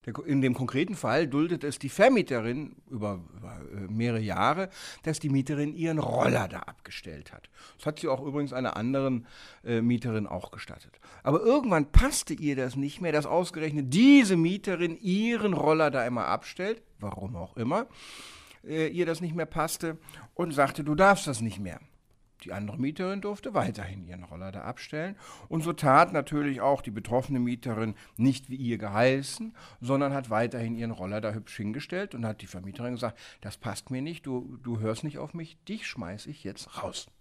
In dem konkreten Fall duldet es die Vermieterin über mehrere Jahre, dass die Mieterin ihren Roller da abgestellt hat. Das hat sie auch übrigens einer anderen Mieterin auch gestattet. Aber irgendwann passte ihr das nicht mehr, dass ausgerechnet diese Mieterin ihren Roller da immer abstellt, warum auch immer, ihr das nicht mehr passte und sagte, du darfst das nicht mehr. Die andere Mieterin durfte weiterhin ihren Roller da abstellen. Und so tat natürlich auch die betroffene Mieterin nicht wie ihr geheißen, sondern hat weiterhin ihren Roller da hübsch hingestellt und hat die Vermieterin gesagt, das passt mir nicht, du hörst nicht auf mich, dich schmeiß ich jetzt raus.